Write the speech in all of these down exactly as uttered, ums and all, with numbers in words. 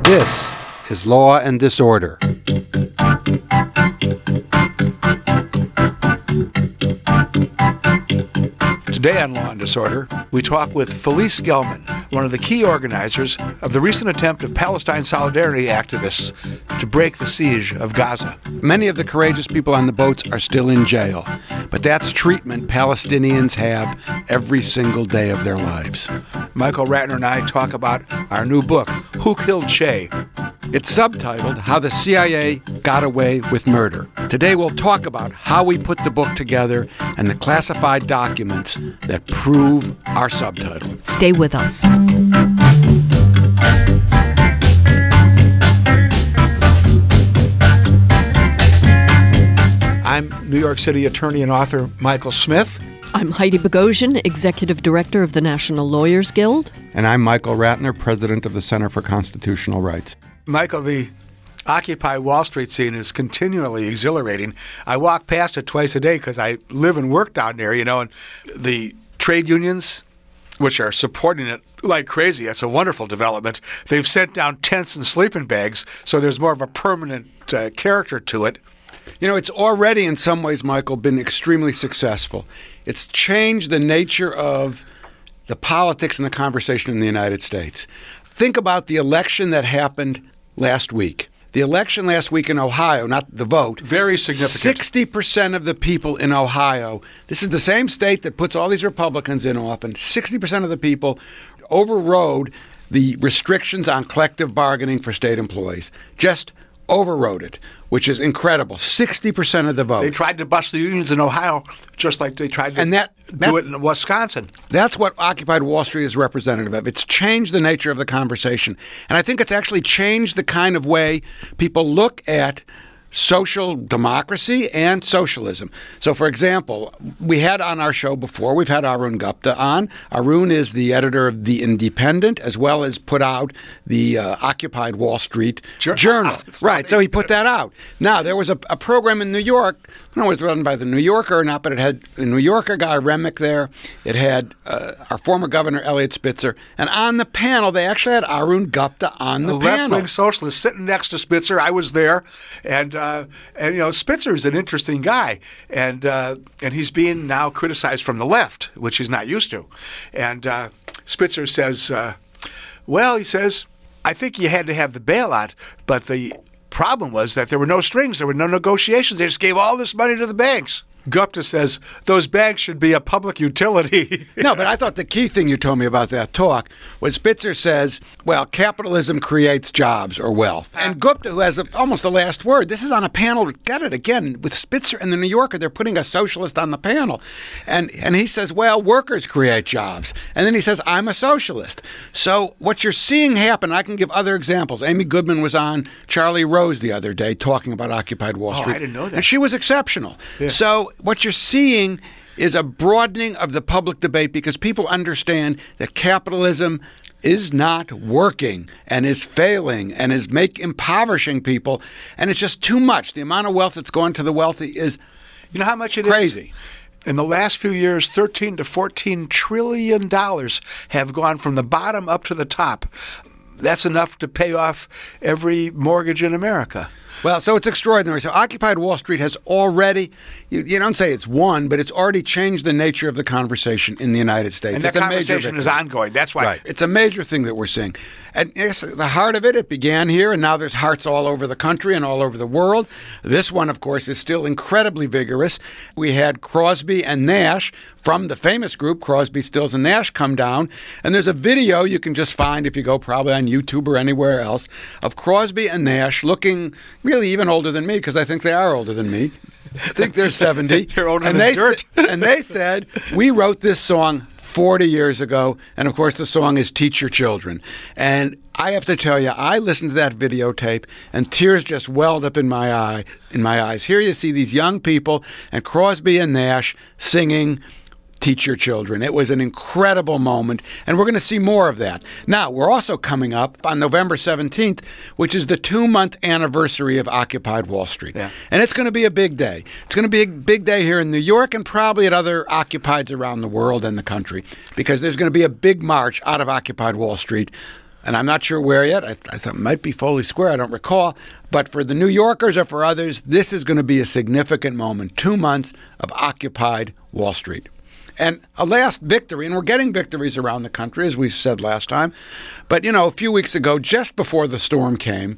This is Law and Disorder. Today on Law and Disorder, we talk with Felice Gelman, one of the key organizers of the recent attempt of Palestine Solidarity activists to break the siege of Gaza. Many of the courageous people on the boats are still in jail, but that's treatment Palestinians have every single day of their lives. Michael Ratner and I talk about our new book, Who Killed Che? It's subtitled How the C I A Got Away with Murder. Today we'll talk about how we put the book together and the classified documents that prove our subtitle. Stay with us. I'm New York City attorney and author Michael Smith. I'm Heidi Bogosian, Executive Director of the National Lawyers Guild. And I'm Michael Ratner, President of the Center for Constitutional Rights. Michael, the Occupy Wall Street scene is continually exhilarating. I walk past it twice a day because I live and work down there, you know, and the trade unions, which are supporting it like crazy, it's a wonderful development. They've sent down tents and sleeping bags, so there's more of a permanent uh, character to it. You know, it's already in some ways, Michael, been extremely successful. It's changed the nature of the politics and the conversation in the United States. Think about the election that happened last week. The election last week in Ohio, not the vote. Very significant. sixty percent of the people in Ohio, this is the same state that puts all these Republicans in often, sixty percent of the people overrode the restrictions on collective bargaining for state employees. Just overrode it, which is incredible. sixty percent of the vote. They tried to bust the unions in Ohio just like they tried to and that, that, do it in Wisconsin. That's what Occupy Wall Street is representative of. It's changed the nature of the conversation. And I think it's actually changed the kind of way people look at social democracy and socialism. So, for example, we had on our show before, we've had Arun Gupta on. Arun is the editor of The Independent, as well as put out the uh, Occupied Wall Street Journal. Journal. Right, so he put that out. Now, there was a, a program in New York, I don't know if it was run by the New Yorker or not, but it had the New Yorker guy, Remick, there. It had uh, our former governor, Eliot Spitzer. And on the panel, they actually had Arun Gupta on the a panel. A left-wing socialist sitting next to Spitzer. I was there, and... Uh, Uh, and, you know, Spitzer's an interesting guy, and uh, and he's being now criticized from the left, which he's not used to. And uh, Spitzer says, uh, well, he says, I think you had to have the bailout, but the problem was that there were no strings, there were no negotiations. They just gave all this money to the banks. Gupta says those banks should be a public utility. No, but I thought the key thing you told me about that talk was Spitzer says, well, capitalism creates jobs or wealth. And Gupta, who has a, almost the last word, this is on a panel, get it again, with Spitzer and the New Yorker, they're putting a socialist on the panel. And and he says, well, workers create jobs. And then he says, I'm a socialist. So what you're seeing happen, I can give other examples. Amy Goodman was on Charlie Rose the other day talking about Occupy Wall Street. Oh, I didn't know that. And she was exceptional. Yeah. So what you're seeing is a broadening of the public debate because people understand that capitalism is not working and is failing and is make impoverishing people, and it's just too much. The amount of wealth that's going to the wealthy is you know how much it crazy. Is? In the last few years, thirteen to fourteen trillion dollars have gone from the bottom up to the top. That's enough to pay off every mortgage in America. Well, so it's extraordinary. So Occupied Wall Street has already, you, you don't say it's won, but it's already changed the nature of the conversation in the United States. And it's that conversation is ongoing. That's why. Right. It's a major thing that we're seeing. And yes, the heart of it, it began here, and now there's hearts all over the country and all over the world. This one, of course, is still incredibly vigorous. We had Crosby and Nash from the famous group, Crosby, Stills, and Nash, come down. And there's a video you can just find if you go probably on YouTube or anywhere else of Crosby and Nash looking really even older than me, because I think they are older than me. I think they're seventy. You're older and than they dirt. Sa- and they said, we wrote this song forty years ago, and of course the song is Teach Your Children. And I have to tell you, I listened to that videotape, and tears just welled up in my eye, in my eyes. Here you see these young people, and Crosby and Nash singing Teach Your Children. It was an incredible moment, and we're going to see more of that. Now, we're also coming up on November seventeenth, which is the two-month anniversary of Occupied Wall Street. Yeah. And it's going to be a big day. It's going to be a big day here in New York and probably at other Occupieds around the world and the country, because there's going to be a big march out of Occupied Wall Street and I'm not sure where yet. I, I thought it might be Foley Square. I don't recall. But for the New Yorkers or for others, this is going to be a significant moment. Two months of occupied Wall Street. And a last victory, and we're getting victories around the country, as we said last time. But, you know, a few weeks ago, just before the storm came,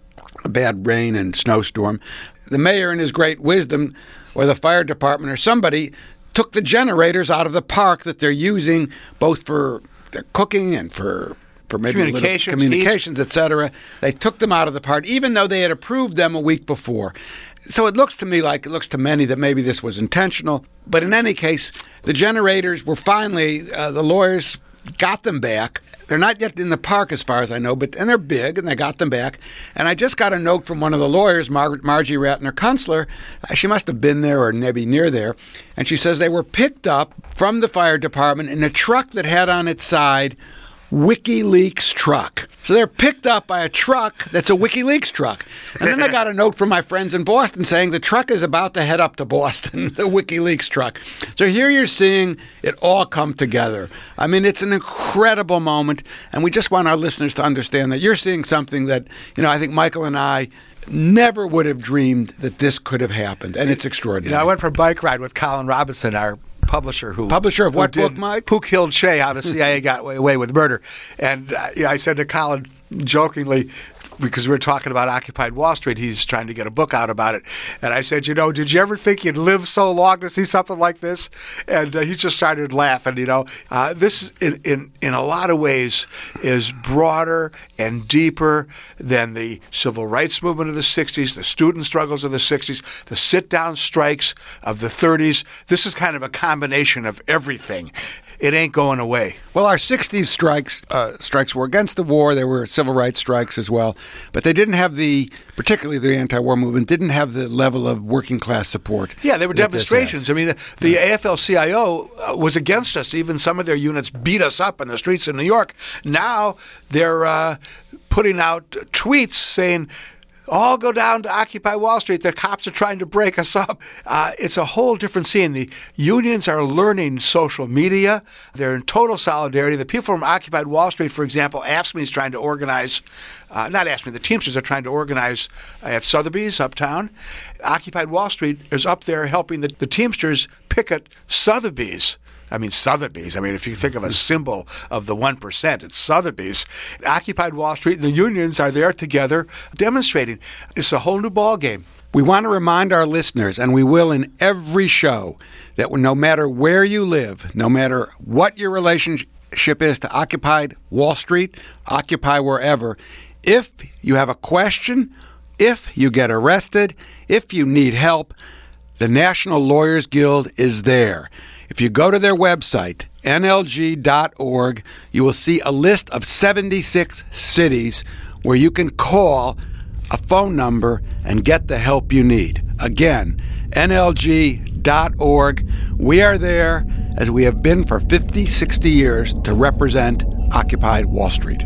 a bad rain and snowstorm, the mayor in his great wisdom, or the fire department or somebody, took the generators out of the park that they're using both for their cooking and for for maybe communications, communications et cetera. They took them out of the park, even though they had approved them a week before. So it looks to me like, it looks to many that maybe this was intentional. But in any case, the generators were finally, uh, the lawyers got them back. They're not yet in the park as far as I know, but and they're big, and they got them back. And I just got a note from one of the lawyers, Mar- Margie Ratner-Kunstler. She must have been there or maybe near there. And she says they were picked up from the fire department in a truck that had on its side WikiLeaks truck. So they're picked up by a truck that's a WikiLeaks truck. And then I got a note from my friends in Boston saying the truck is about to head up to Boston, the WikiLeaks truck. So here you're seeing it all come together. I mean, it's an incredible moment, and we just want our listeners to understand that you're seeing something that, you know, I think Michael and I never would have dreamed that this could have happened, and it's extraordinary. You know, I went for a bike ride with Colin Robinson, our publisher who publisher of what did, book, Mike? Who Killed Che? How the C I A got away with murder. And uh, yeah, I said to Colin jokingly, because we were talking about Occupy Wall Street, he's trying to get a book out about it. And I said, you know, did you ever think you'd live so long to see something like this? And uh, he just started laughing, you know. Uh, this, in, in, in a lot of ways, is broader and deeper than the civil rights movement of the sixties, the student struggles of the sixties, the sit-down strikes of the thirties. This is kind of a combination of everything. It ain't going away. Well, our sixties strikes uh, strikes were against the war. There were civil rights strikes as well. But they didn't have the, particularly the anti-war movement, didn't have the level of working class support. Yeah, there were demonstrations. I mean, the, the yeah. A F L C I O was against us. Even some of their units beat us up in the streets of New York. Now they're uh, putting out tweets saying, all go down to Occupy Wall Street. The cops are trying to break us up. Uh, it's a whole different scene. The unions are learning social media. They're in total solidarity. The people from Occupy Wall Street, for example, AFSCME is trying to organize, uh, not AFSCME, the Teamsters are trying to organize at Sotheby's uptown. Occupy Wall Street is up there helping the, the Teamsters picket Sotheby's. I mean, Sotheby's. I mean, if you think of a symbol of the one percent, it's Sotheby's. Occupied Wall Street and the unions are there together demonstrating. It's a whole new ballgame. We want to remind our listeners, and we will in every show, that no matter where you live, no matter what your relationship is to Occupied Wall Street, Occupy wherever, if you have a question, if you get arrested, if you need help, the National Lawyers Guild is there. If you go to their website, N L G dot org, you will see a list of seventy-six cities where you can call a phone number and get the help you need. Again, N L G dot org. We are there, as we have been for fifty, sixty years, to represent Occupied Wall Street.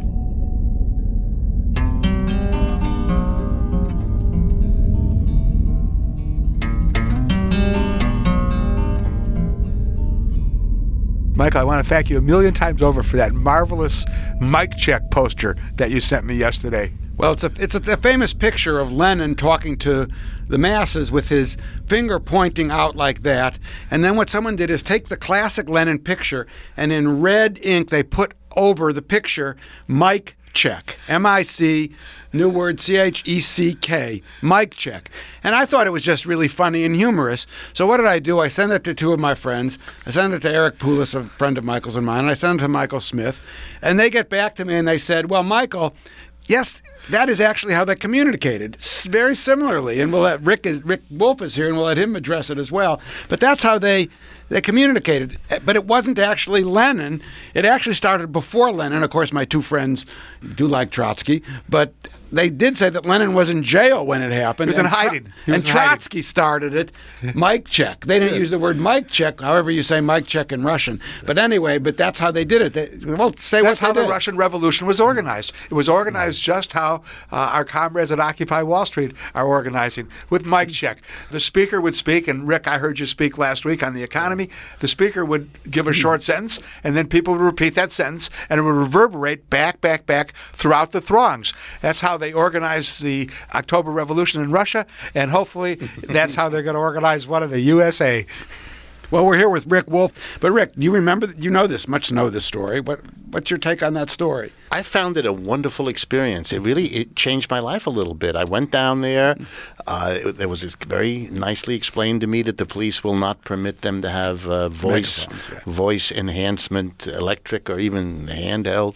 Michael, I want to thank you a million times over for that marvelous mic check poster that you sent me yesterday. Well, it's a it's a, a famous picture of Lenin talking to the masses with his finger pointing out like that. And then what someone did is take the classic Lenin picture, and in red ink they put over the picture mic check, M I C, new word, C H E C K, mic check. And I thought it was just really funny and humorous. So what did I do? I sent it to two of my friends. I sent it to Eric Poulos, a friend of Michael's and mine, and I sent it to Michael Smith. And they get back to me and they said, well, Michael, yes, that is actually how they communicated, very similarly. And we'll let Rick, is, Rick Wolf is here, and we'll let him address it as well. But that's how they... They communicated, but it wasn't actually Lenin. It actually started before Lenin. Of course, my two friends do like Trotsky, but they did say that Lenin was in jail when it happened. He was in hiding. He was and in hiding. Trotsky started it, mic check. They didn't use the word mic check, however you say mic check in Russian. But anyway, but that's how they did it. They, well, say that's what how they the did. Russian Revolution was organized. It was organized just how uh, our comrades at Occupy Wall Street are organizing, with mic check. The speaker would speak, and Rick, I heard you speak last week on the economy. economy, the speaker would give a short sentence, and then people would repeat that sentence, and it would reverberate back, back, back throughout the throngs. That's how they organized the October Revolution in Russia, and hopefully that's how they're going to organize one in the U S A. Well, we're here with Rick Wolff. But, Rick, do you remember, you know this, much know this story. What, what's your take on that story? I found it a wonderful experience. It really it changed my life a little bit. I went down there. Uh, it, it was very nicely explained to me that the police will not permit them to have uh, voice, yeah. voice enhancement, electric or even handheld.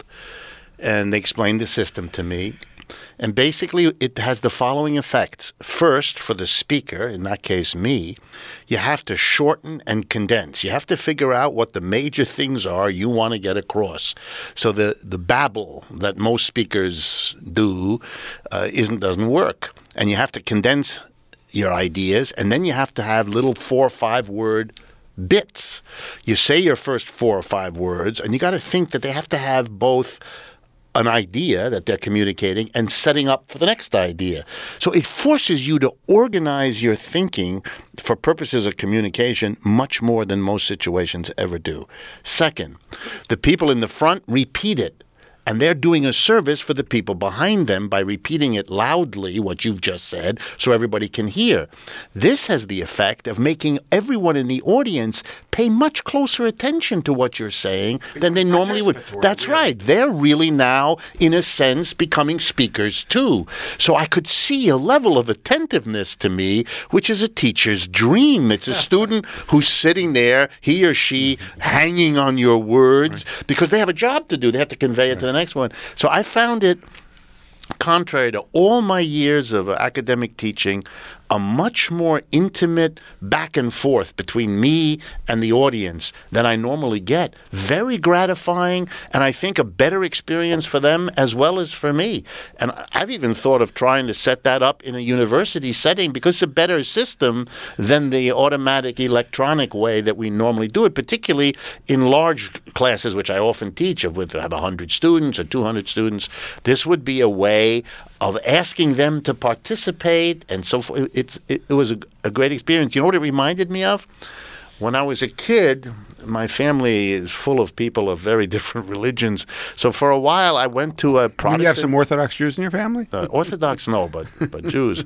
And they explained the system to me. And basically, it has the following effects. First, for the speaker, in that case me, you have to shorten and condense. You have to figure out what the major things are you want to get across. So the, the babble that most speakers do uh, isn't doesn't work. And you have to condense your ideas, and then you have to have little four or five word bits. You say your first four or five words, and you got to think that they have to have both an idea that they're communicating and setting up for the next idea. So it forces you to organize your thinking for purposes of communication much more than most situations ever do. Second, the people in the front repeat it. And they're doing a service for the people behind them by repeating it loudly, what you've just said, so everybody can hear. This has the effect of making everyone in the audience pay much closer attention to what you're saying than they normally would. That's right. They're really now, in a sense, becoming speakers too. So I could see a level of attentiveness to me, which is a teacher's dream. It's a student who's sitting there, he or she, hanging on your words, because they have a job to do. They have to convey it to the next one. So I found it, contrary to all my years of uh, academic teaching, a much more intimate back and forth between me and the audience than I normally get. Very gratifying, and I think a better experience for them as well as for me. And I've even thought of trying to set that up in a university setting because it's a better system than the automatic electronic way that we normally do it, particularly in large classes, which I often teach, of with have one hundred students or two hundred students. This would be a way of asking them to participate and so forth. It's, it, it was a, a great experience. You know what it reminded me of? When I was a kid, my family is full of people of very different religions. So for a while, I went to a Protestant... You have some Orthodox Jews in your family? Uh, Orthodox, no, but, but Jews.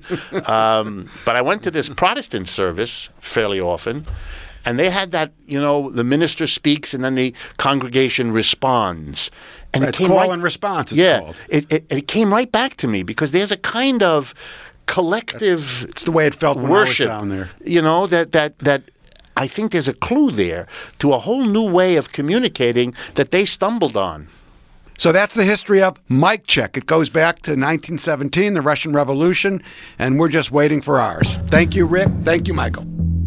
Um, but I went to this Protestant service fairly often. And they had that, you know, the minister speaks and then the congregation responds. And right, it came call right, and response, it's yeah, called. It, it, it came right back to me because there's a kind of collective It's the way it felt when worship, I was down there. You know, that, that, that I think there's a clue there to a whole new way of communicating that they stumbled on. So that's the history of Mic Check. It goes back to nineteen seventeen, the Russian Revolution, and we're just waiting for ours. Thank you, Rick. Thank you, Michael.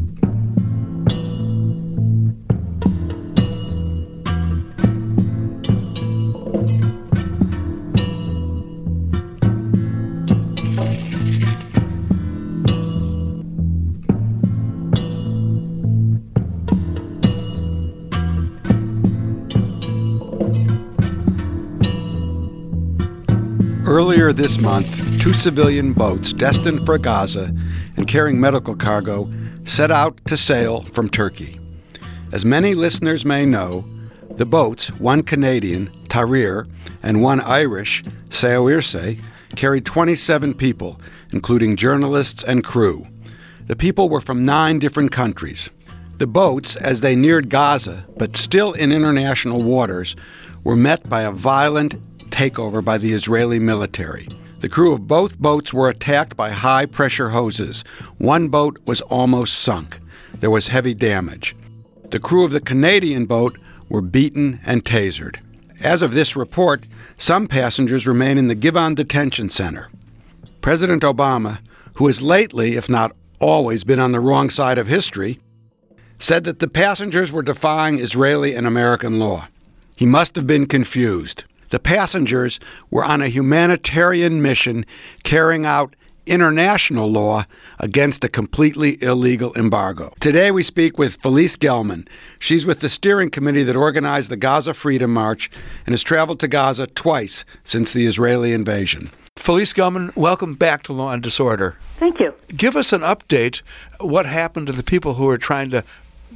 Earlier this month, two civilian boats destined for Gaza and carrying medical cargo set out to sail from Turkey. As many listeners may know, the boats, one Canadian, Tahrir, and one Irish, Saoirse, carried twenty-seven people, including journalists and crew. The people were from nine different countries. The boats, as they neared Gaza, but still in international waters, were met by a violent takeover by the Israeli military. The crew of both boats were attacked by high-pressure hoses. One boat was almost sunk. There was heavy damage. The crew of the Canadian boat were beaten and tasered. As of this report, some passengers remain in the Givon Detention Center. President Obama, who has lately, if not always, been on the wrong side of history, said that the passengers were defying Israeli and American law. He must have been confused. The passengers were on a humanitarian mission carrying out international law against a completely illegal embargo. Today we speak with Felice Gelman. She's with the steering committee that organized the Gaza Freedom March and has traveled to Gaza twice since the Israeli invasion. Felice Gelman, welcome back to Law and Disorder. Thank you. Give us an update. What happened to the people who are trying to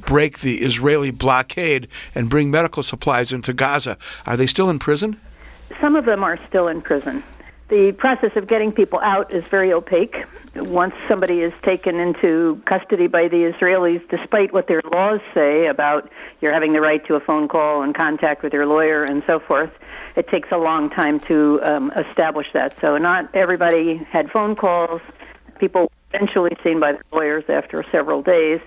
break the Israeli blockade and bring medical supplies into Gaza. Are they still in prison? Some of them are still in prison. The process of getting people out is very opaque. Once somebody is taken into custody by the Israelis, despite what their laws say about you're having the right to a phone call and contact with your lawyer and so forth, it takes a long time to um, establish that. So not everybody had phone calls. People were eventually seen by their lawyers after several days.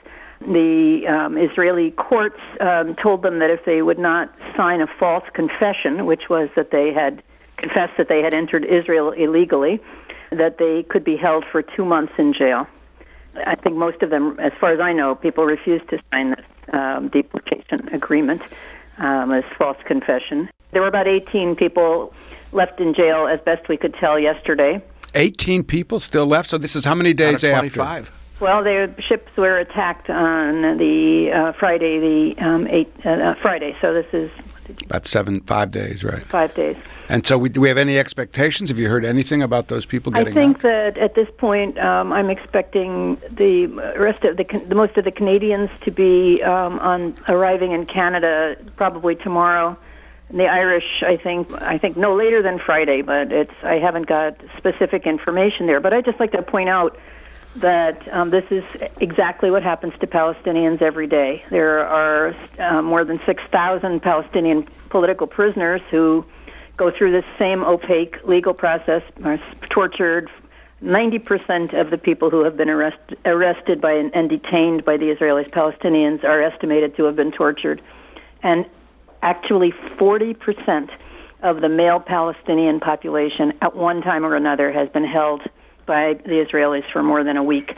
The um, Israeli courts um, told them that if they would not sign a false confession, which was that they had confessed that they had entered Israel illegally, that they could be held for two months in jail. I think most of them, as far as I know, people refused to sign this um, deportation agreement um, as false confession. There were about eighteen people left in jail, as best we could tell yesterday. eighteen people still left? So this is how many days Out of after? twenty-five. Well, their ships were attacked on the uh, Friday, the um, eight, uh, Friday. So this is About seven, five days, right? five days. And so, we, do we have any expectations? Have you heard anything about those people I getting think out? that at this point, um, I'm expecting the rest of the, the most of the Canadians to be um, on arriving in Canada probably tomorrow. And the Irish, I think, I think no later than Friday. But it's I haven't got specific information there. But I'd just like to point out that um, this is exactly what happens to Palestinians every day. There are uh, more than six thousand Palestinian political prisoners who go through this same opaque legal process, are tortured. ninety percent of the people who have been arrest, arrested by and detained by the Israelis, Palestinians, are estimated to have been tortured. And actually forty percent of the male Palestinian population at one time or another has been held by the Israelis for more than a week.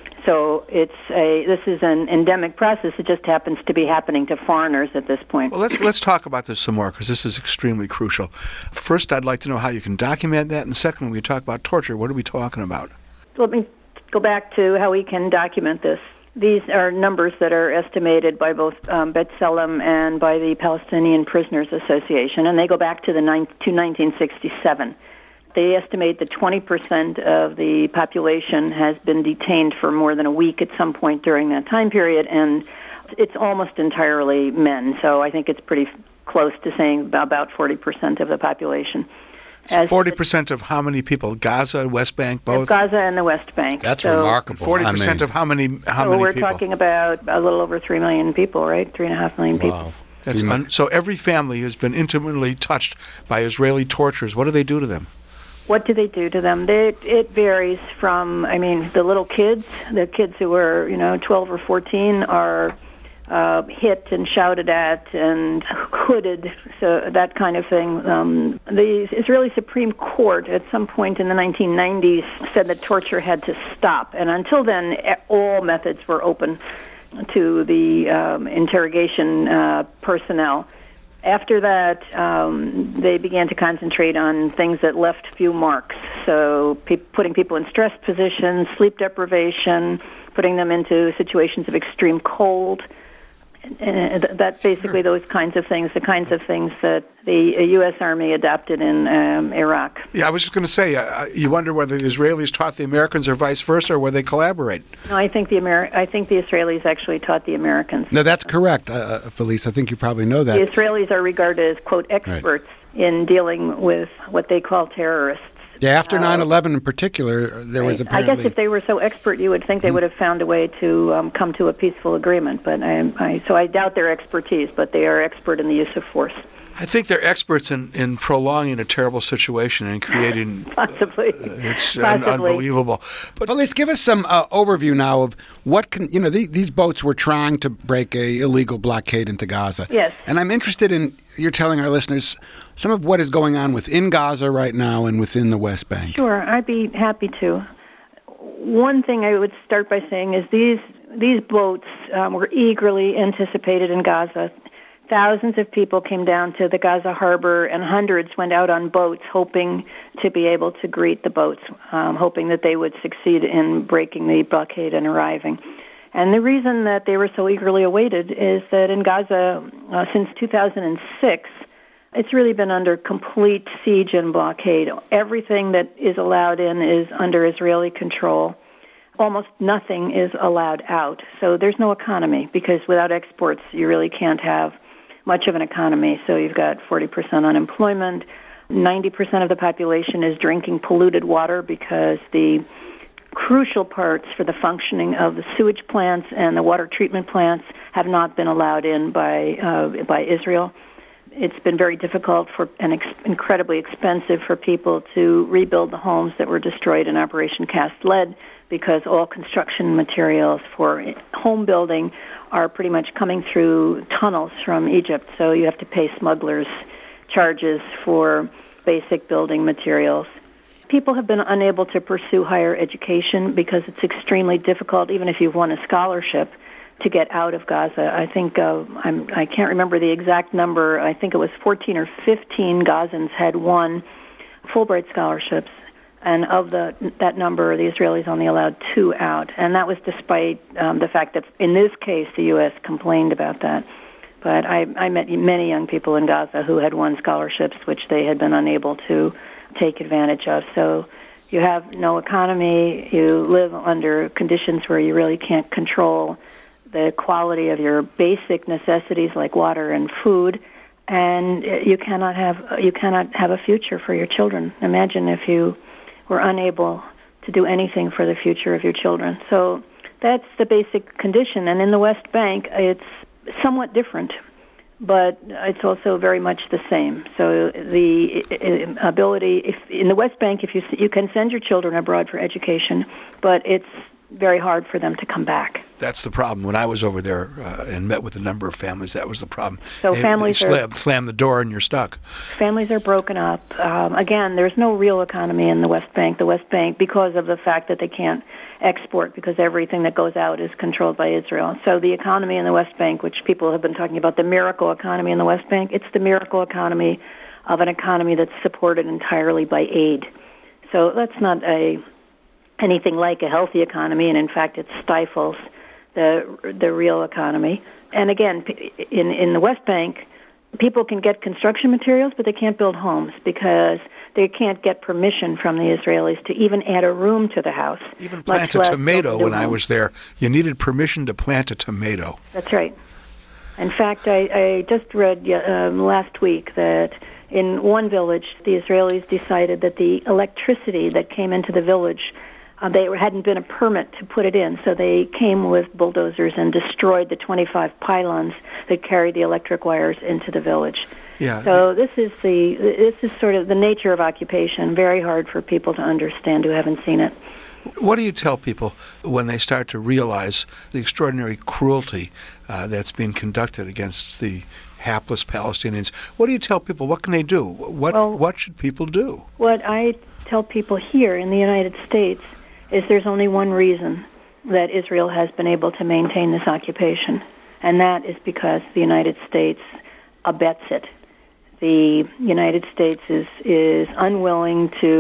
So it's a this is an endemic process. It just happens to be happening to foreigners at this point. Well, let's let's talk about this some more because this is extremely crucial. First, I'd like to know how you can document that, and second, when we talk about torture, what are we talking about? Let me go back to how we can document this. These are numbers that are estimated by both um, B'Tselem and by the Palestinian Prisoners Association, and they go back to the nine, to nineteen sixty-seven. They estimate that twenty percent of the population has been detained for more than a week at some point during that time period, and it's almost entirely men. So I think it's pretty close to saying about forty percent of the population. As forty percent of how many people? Gaza, West Bank, both? Gaza and the West Bank. That's so remarkable. forty percent I mean, of how many how so many we're people? talking about a little over three million people, right? Three and a half million people. Wow. That's un- so every family has been intimately touched by Israeli tortures. What do they do to them? What do they do to them? They, it varies from, I mean, the little kids, the kids who are, you know, twelve or fourteen are uh, hit and shouted at and hooded, so that kind of thing. Um, the Israeli Supreme Court at some point in the nineteen nineties said that torture had to stop, and until then, all methods were open to the um, interrogation uh, personnel. After that, um, they began to concentrate on things that left few marks. So pe- putting people in stress positions, sleep deprivation, putting them into situations of extreme cold. Uh, that's basically those kinds of things, the kinds of things that the U S Army adopted in um, Iraq. Yeah, I was just going to say, uh, you wonder whether the Israelis taught the Americans or vice versa, or whether they collaborate. No, I think the Ameri- I think the Israelis actually taught the Americans. No, that's correct, uh, Felice. I think you probably know that. The Israelis are regarded as, quote, experts right. in dealing with what they call terrorists. Yeah, after uh, nine eleven in particular, there was right. apparently... I guess if they were so expert, you would think they would have found a way to um, come to a peaceful agreement. But I, I, so I doubt their expertise, but they are expert in the use of force. I think they're experts in, in prolonging a terrible situation and creating... Possibly. Uh, it's Possibly. Un- unbelievable. But, but let's give us some uh, overview now of what can... You know, the, these boats were trying to break a illegal blockade into Gaza. Yes. And I'm interested in... You're telling our listeners some of what is going on within Gaza right now and within the West Bank. Sure, I'd be happy to. One thing I would start by saying is these these boats um, were eagerly anticipated in Gaza. Thousands of people came down to the Gaza harbor, and hundreds went out on boats hoping to be able to greet the boats, um, hoping that they would succeed in breaking the blockade and arriving. And the reason that they were so eagerly awaited is that in Gaza, uh, since two thousand six, it's really been under complete siege and blockade. Everything that is allowed in is under Israeli control. almost nothing is allowed out. So there's no economy, because without exports, you really can't have much of an economy. So you've got forty percent unemployment. ninety percent of the population is drinking polluted water because the crucial parts for the functioning of the sewage plants and the water treatment plants have not been allowed in by uh, by Israel. It's been very difficult for and ex- incredibly expensive for people to rebuild the homes that were destroyed in Operation Cast Lead, because all construction materials for home building are pretty much coming through tunnels from Egypt. So you have to pay smugglers charges for basic building materials. People have been unable to pursue higher education because it's extremely difficult, even if you've won a scholarship, to get out of Gaza. I think, uh, I'm, I can't remember the exact number, I think it was fourteen or fifteen Gazans had won Fulbright scholarships, and of the that number, the Israelis only allowed two out, and that was despite um, the fact that in this case the U S complained about that. But I, I met many young people in Gaza who had won scholarships which they had been unable to take advantage of. So you have no economy, you live under conditions where you really can't control the quality of your basic necessities like water and food, and you cannot have you cannot have a future for your children. Imagine if you were unable to do anything for the future of your children. So that's the basic condition. And in the West Bank, it's somewhat different, but it's also very much the same. So the ability, if in the West Bank, if you you can send your children abroad for education, but it's very hard for them to come back. That's the problem. When I was over there uh, and met with a number of families, that was the problem. So they, families they slam, are, slam the door and you're stuck. Families are broken up. Um, again, there's no real economy in the West Bank. The West Bank, because of the fact that they can't export, because everything that goes out is controlled by Israel. So the economy in the West Bank, which people have been talking about, the miracle economy in the West Bank, it's the miracle economy of an economy that's supported entirely by aid. So that's not a anything like a healthy economy, and in fact it stifles the the real economy. And again, in in the West Bank, people can get construction materials, but they can't build homes because they can't get permission from the Israelis to even add a room to the house. Even plant a tomato. When I was there, you needed permission to plant a tomato. That's right. In fact, I, I just read um, last week that in one village, the Israelis decided that the electricity that came into the village, Uh, they hadn't been a permit to put it in, so they came with bulldozers and destroyed the twenty-five pylons that carried the electric wires into the village. Yeah. So this is the this is sort of the nature of occupation. Very hard for people to understand who haven't seen it. What do you tell people when they start to realize the extraordinary cruelty uh, that's being conducted against the hapless Palestinians? What do you tell people? What can they do? What well, what should people do? What I tell people here in the United States is there's only one reason that Israel has been able to maintain this occupation, and that is because the United States abets it. The United States is, is unwilling to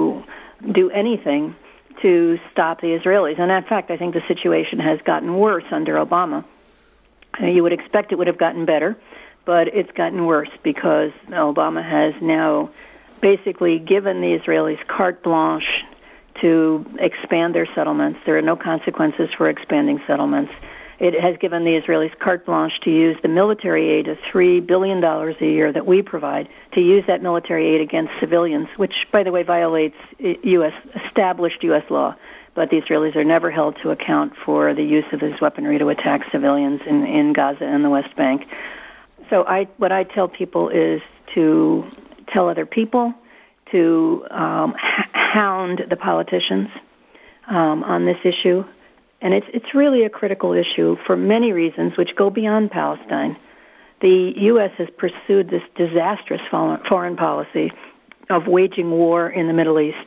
do anything to stop the Israelis. And in fact, I think the situation has gotten worse under Obama. You would expect it would have gotten better, but it's gotten worse because Obama has now basically given the Israelis carte blanche to expand their settlements. There are no consequences for expanding settlements. It has given the Israelis carte blanche to use the military aid of three billion dollars a year that we provide, to use that military aid against civilians, which, by the way, violates U S established U S law. But the Israelis are never held to account for the use of this weaponry to attack civilians in, in Gaza and the West Bank. So I, what I tell people is to tell other people, to um, hound the politicians um, on this issue. And it's it's really a critical issue for many reasons which go beyond Palestine. The U S has pursued this disastrous foreign policy of waging war in the Middle East.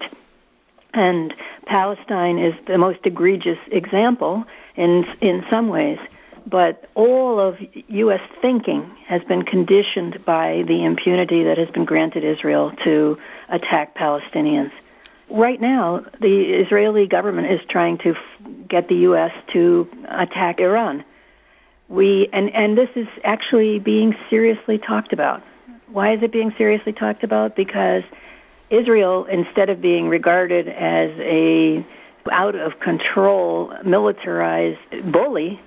And Palestine is the most egregious example in in some ways. But all of U S thinking has been conditioned by the impunity that has been granted Israel to attack Palestinians. Right now, the Israeli government is trying to f- get the U S to attack Iran. We and, and this is actually being seriously talked about. Why is it being seriously talked about? Because Israel, instead of being regarded as a out of control, militarized bully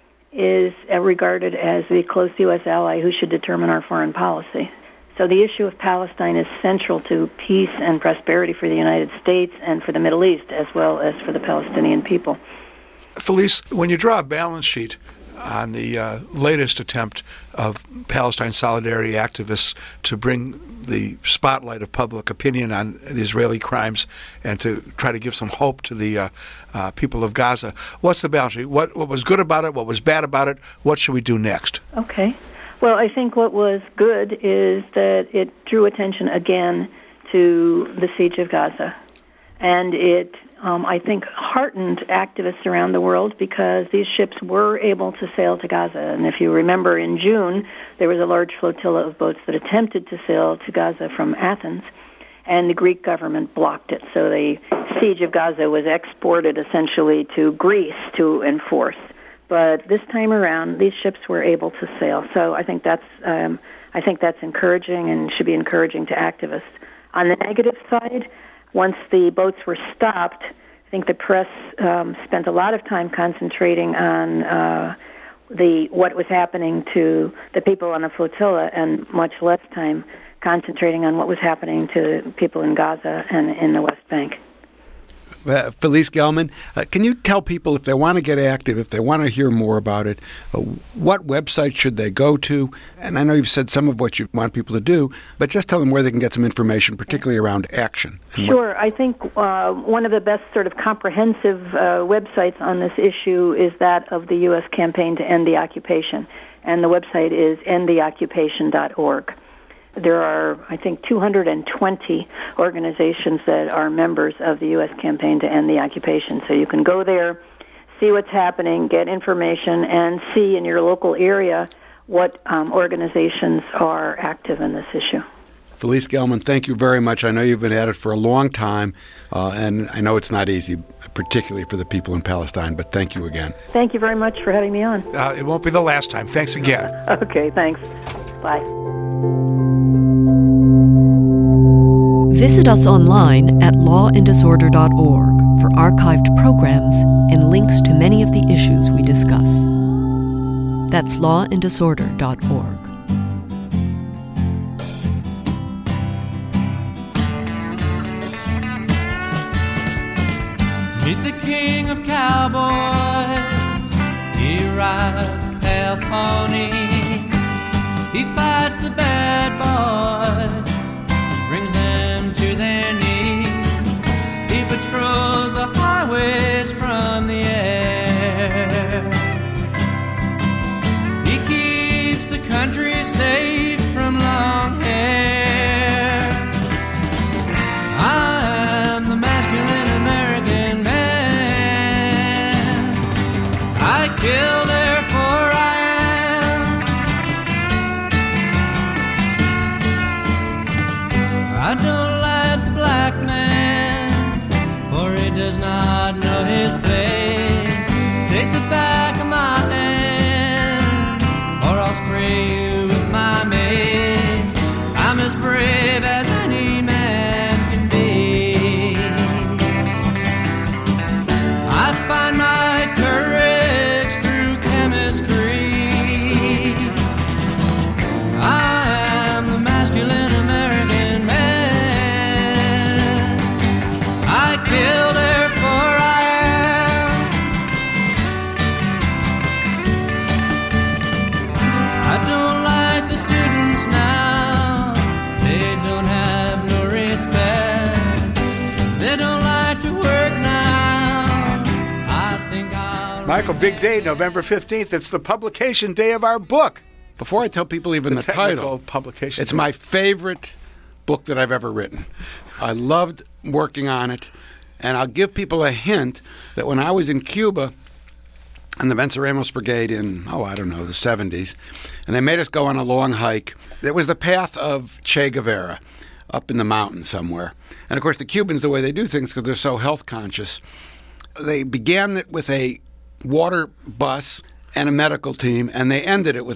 is regarded as the close U S ally who should determine our foreign policy. So the issue of Palestine is central to peace and prosperity for the United States and for the Middle East, as well as for the Palestinian people. Felice, when you draw a balance sheet on the uh, latest attempt of Palestine solidarity activists to bring the spotlight of public opinion on the Israeli crimes and to try to give some hope to the uh, uh, people of Gaza, what's the balance sheet? What, what was good about it? What was bad about it? What should we do next? Okay. Well, I think what was good is that it drew attention again to the siege of Gaza. And it, um, I think, heartened activists around the world because these ships were able to sail to Gaza. And if you remember, in June, there was a large flotilla of boats that attempted to sail to Gaza from Athens, and the Greek government blocked it. So the siege of Gaza was exported essentially to Greece to enforce. But this time around, these ships were able to sail. So I think that's um, I think that's encouraging and should be encouraging to activists. On the negative side, once the boats were stopped, I think the press um, spent a lot of time concentrating on uh, the what was happening to the people on the flotilla, and much less time concentrating on what was happening to people in Gaza and in the West Bank. Uh, Felice Gelman, uh, can you tell people if they want to get active, if they want to hear more about it, uh, what website should they go to? And I know you've said some of what you want people to do, but just tell them where they can get some information, particularly around action. Sure. I think uh, one of the best sort of comprehensive uh, websites on this issue is that of the U S Campaign to End the Occupation, and the website is end the occupation dot org. There are, I think, two hundred twenty organizations that are members of the U S Campaign to End the Occupation. So you can go there, see what's happening, get information, and see in your local area what um, organizations are active in this issue. Felice Gelman, thank you very much. I know you've been at it for a long time, uh, and I know it's not easy, particularly for the people in Palestine, but thank you again. Thank you very much for having me on. Uh, it won't be the last time. Thanks again. Okay, thanks. Bye. Visit us online at law and disorder dot org for archived programs and links to many of the issues we discuss. That's law and disorder dot org. Meet the king of cowboys. He rides a pale pony. He fights the bad boys, brings them to their knees. He patrols the highways from the air. He keeps the country safe from long hair. I'm the masculine American man. I kill, therefore I am. I don't like the black man, for he does not know his place. Take the back of my hand, or I'll spray you with my mace. I'm as brave as any man can be. I find my courage through chemistry. I'm the masculine American man. I kill, therefore I am. I don't like the students now. They don't have no respect. They don't like to work now. I think I'll... Michael, big day, November fifteenth. It's the publication day of our book. Before I tell people even the, The title, technical publication. it's my favorite book that I've ever written. I loved working on it, and I'll give people a hint that when I was in Cuba in the Venceremos Brigade in, oh, I don't know, the seventies, and they made us go on a long hike. It was the path of Che Guevara up in the mountains somewhere. And, of course, the Cubans, the way they do things, because they're so health conscious, they began it with a water bus and a medical team, and they ended it with a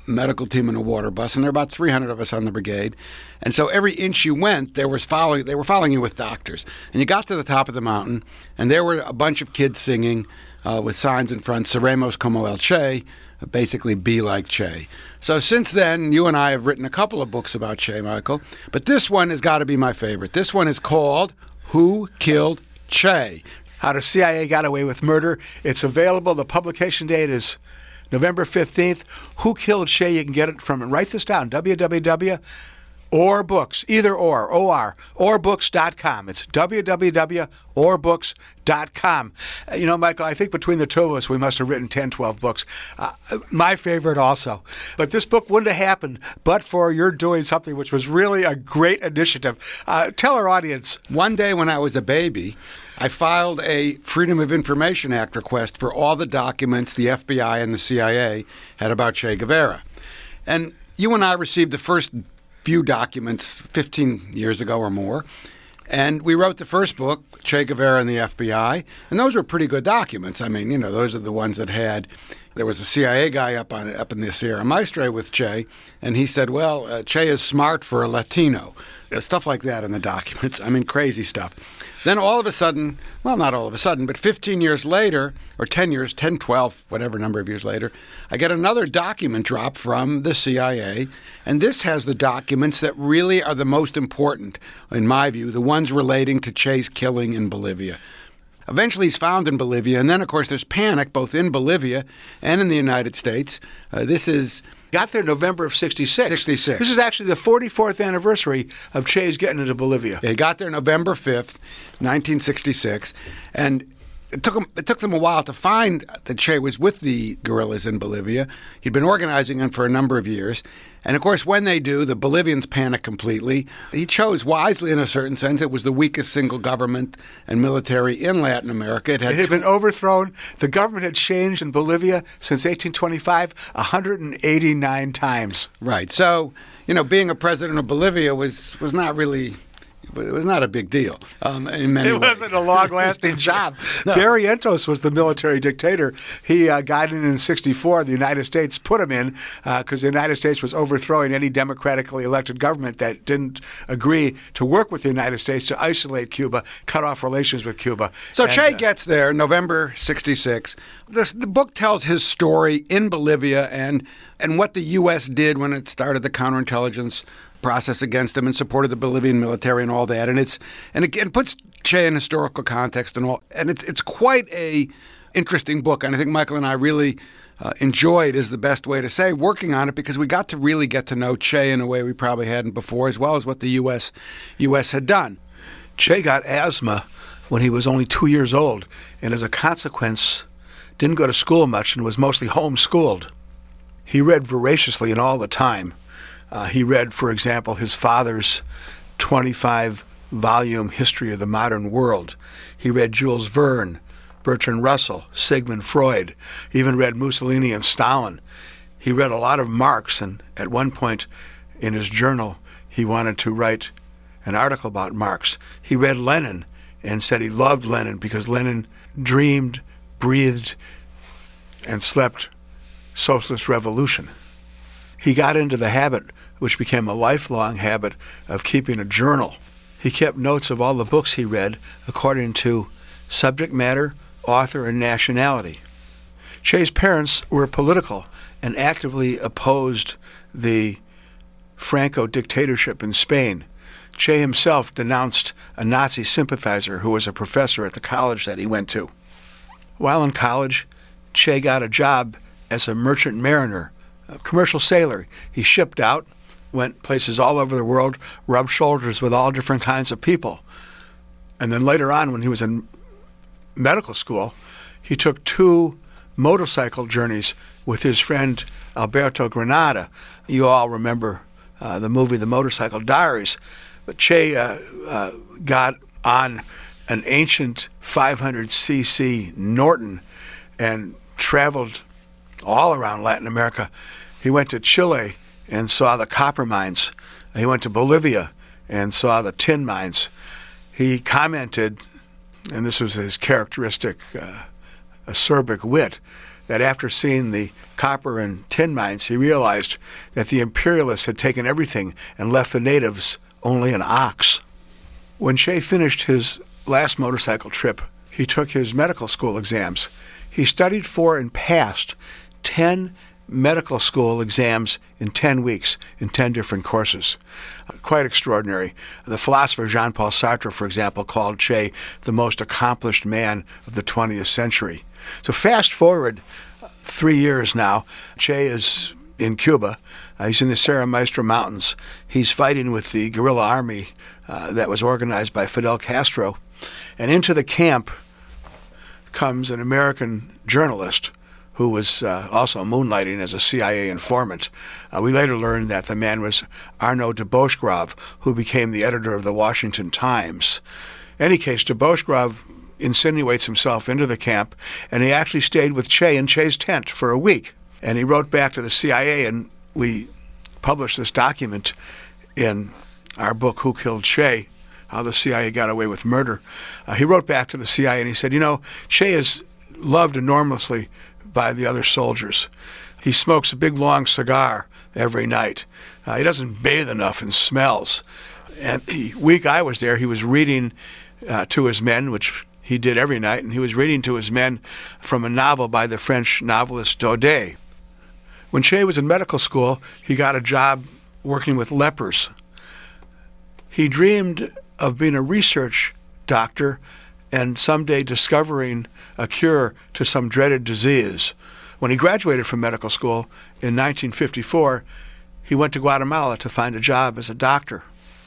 medical team in a water bus, and there were about three hundred of us on the brigade. And so every inch you went, there was following, they were following you with doctors. And you got to the top of the mountain, and there were a bunch of kids singing uh, with signs in front, Seremos como el Che, basically be like Che. So since then, you and I have written a couple of books about Che, Michael, but this one has got to be my favorite. This one is called Who Killed Che? How the C I A Got Away with Murder. It's available. The publication date is November fifteenth. Who Killed Che? You can get it from, and write this down, w w w dot or books, either or, O R, or books dot com. It's w w w dot or books dot com. Uh, you know, Michael, I think between the two of us, we must have written ten, twelve books. Uh, my favorite also. But this book wouldn't have happened but for your doing something which was really a great initiative. Uh, tell our audience. One day when I was a baby, I filed a Freedom of Information Act request for all the documents the F B I and the C I A had about Che Guevara. And you and I received the first few documents fifteen years ago or more. And we wrote the first book, Che Guevara and the F B I. And those were pretty good documents. I mean, you know, those are the ones that had, there was a C I A guy up on up in the Sierra Maestre with Che, and he said, well, uh, Che is smart for a Latino. Stuff like that in the documents. I mean, crazy stuff. Then all of a sudden, well, not all of a sudden, but fifteen years later, or ten years, ten, twelve, whatever number of years later, I get another document drop from the C I A, and this has the documents that really are the most important, in my view, the ones relating to Che's killing in Bolivia. Eventually he's found in Bolivia, and then, of course, there's panic both in Bolivia and in the United States. Uh, this is... Got there November of sixty-six. sixty-six. This is actually the forty-fourth anniversary of Che's getting into Bolivia. He got there November fifth, nineteen sixty-six, and it took, him, it took them a while to find that Che was with the guerrillas in Bolivia. He'd been organizing them for a number of years. And, of course, when they do, the Bolivians panic completely. He chose wisely in a certain sense. It was the weakest single government and military in Latin America. It had, it had been overthrown. The government had changed in Bolivia since eighteen twenty-five one hundred eighty-nine times. Right. So, you know, being a president of Bolivia was, was not really... It was not a big deal um, in many it ways. It wasn't a long-lasting job. No. Barrientos was the military dictator. He uh, got in in sixty-four. The United States put him in because uh, the United States was overthrowing any democratically elected government that didn't agree to work with the United States to isolate Cuba, cut off relations with Cuba. So and, Che uh, gets there, November sixty-six. This, the book tells his story in Bolivia and and what the U S did when it started the counterintelligence process against them and supported the Bolivian military and all that. And it's and it, it puts Che in historical context and all. And it's it's quite a interesting book. And I think Michael and I really uh, enjoyed, is the best way to say, working on it, because we got to really get to know Che in a way we probably hadn't before, as well as what the U S U S had done. Che got asthma when he was only two years old, and as a consequence, didn't go to school much and was mostly homeschooled. He read voraciously and all the time. Uh, he read, for example, his father's twenty-five volume History of the Modern World. He read Jules Verne, Bertrand Russell, Sigmund Freud. He even read Mussolini and Stalin. He read a lot of Marx, and at one point in his journal, he wanted to write an article about Marx. He read Lenin and said he loved Lenin because Lenin dreamed, breathed, and slept socialist revolution. He got into the habit, which became a lifelong habit, of keeping a journal. He kept notes of all the books he read according to subject matter, author, and nationality. Che's parents were political and actively opposed the Franco dictatorship in Spain. Che himself denounced a Nazi sympathizer who was a professor at the college that he went to. While in college, Che got a job as a merchant mariner, a commercial sailor. He shipped out, went places all over the world, rubbed shoulders with all different kinds of people. And then later on, when he was in medical school, he took two motorcycle journeys with his friend Alberto Granada. You all remember uh, the movie The Motorcycle Diaries. But Che uh, uh, got on an ancient five hundred c c Norton and traveled all around Latin America. He went to Chile and saw the copper mines. He went to Bolivia and saw the tin mines. He commented, and this was his characteristic uh, acerbic wit, that after seeing the copper and tin mines, he realized that the imperialists had taken everything and left the natives only an ox. When Che finished his last motorcycle trip, he took his medical school exams. He studied for and passed ten medical school exams in ten weeks in ten different courses. Uh, quite extraordinary. The philosopher Jean-Paul Sartre, for example, called Che the most accomplished man of the twentieth century. So fast forward uh, three years now, Che is in Cuba. Uh, he's in the Sierra Maestra Mountains. He's fighting with the guerrilla army uh, that was organized by Fidel Castro. And into the camp comes an American journalist who was uh, also moonlighting as a C I A informant. Uh, we later learned that the man was Arnaud de Boshgrov, who became the editor of the Washington Times. In any case, de Boshgrov insinuates himself into the camp, and he actually stayed with Che in Che's tent for a week. And he wrote back to the C I A, and we published this document in our book, Who Killed Che? How the C I A Got Away with Murder. Uh, he wrote back to the C I A and he said, you know, Che is loved enormously by the other soldiers. He smokes a big long cigar every night. Uh, he doesn't bathe enough and smells. And the week I was there, he was reading uh, to his men, which he did every night, and he was reading to his men from a novel by the French novelist Daudet. When Che was in medical school, he got a job working with lepers. He dreamed of being a research doctor and someday discovering a cure to some dreaded disease. When he graduated from medical school in nineteen fifty-four, he went to Guatemala to find a job as a doctor.